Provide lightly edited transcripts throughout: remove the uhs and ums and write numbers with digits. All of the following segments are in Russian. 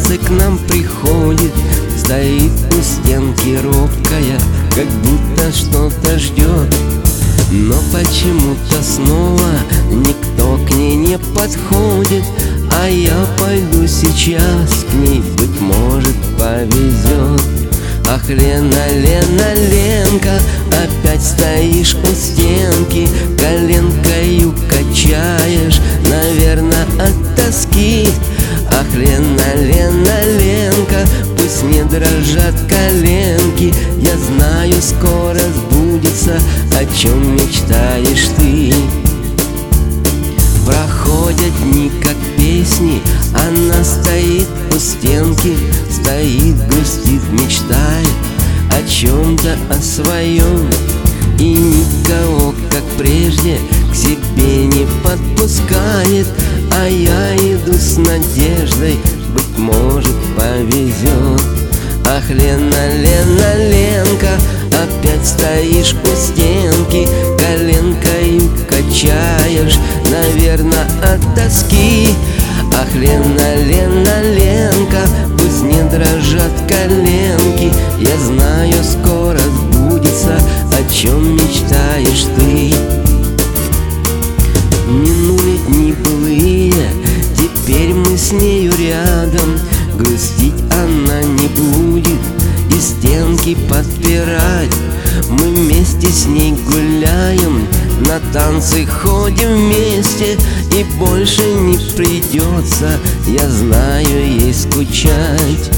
солнце к нам приходит, стоит у стенки робкая, как будто что-то ждет. Но почему-то снова никто к ней не подходит, а я пойду сейчас к ней, быть может, повезет. Ах, Лена, Лена, Ленка, опять стоишь у стенки, коленкою качаешь, наверное, от тоски. Ах, Лена, Лена, Ленка, пусть не дрожат коленки, я знаю, скоро сбудется, о чем мечтаешь ты. Проходят дни, как песни, она стоит у стенки, стоит, грустит, мечтает о чем-то, о своем, и никого, как прежде, к себе не подпускает. А я иду с надеждой, быть может, повезет. Ах, Лена, Лена, Ленка, опять стоишь у стенки, коленкою качаешь, наверное, от тоски. Ах, Лена, Лена, Ленка, пусть не дрожат коленки, я знаю, скоро сбудется, о чем мечтаешь ты. Минули дни былые, теперь мы с нею рядом, грустить она не будет и стенки подпирать. Мы вместе с ней гуляем, на танцы ходим вместе, и больше не придется, я знаю, ей скучать.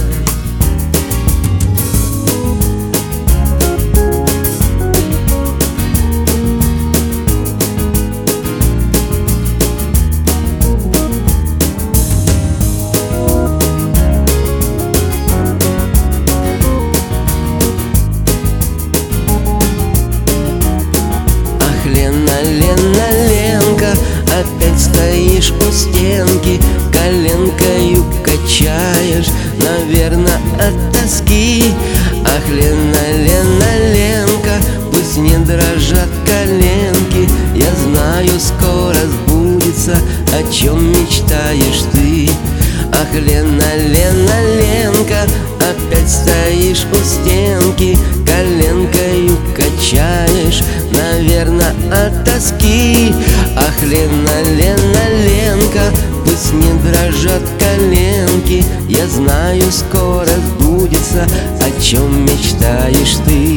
Лена, Лена, Ленка, опять стоишь у стенки, коленкою качаешь, наверное, от тоски. Ах, Лена, Лена, Ленка, пусть не дрожат коленки, я знаю, скоро сбудется, о чем мечтаешь ты. Ах, Лена, Лена, Ленка, опять стоишь у стенки, коленкою качаешь, наверное, от тоски. Ах, Лена, Лена, Ленка, пусть не дрожат коленки, я знаю, скоро сбудется, о чем мечтаешь ты.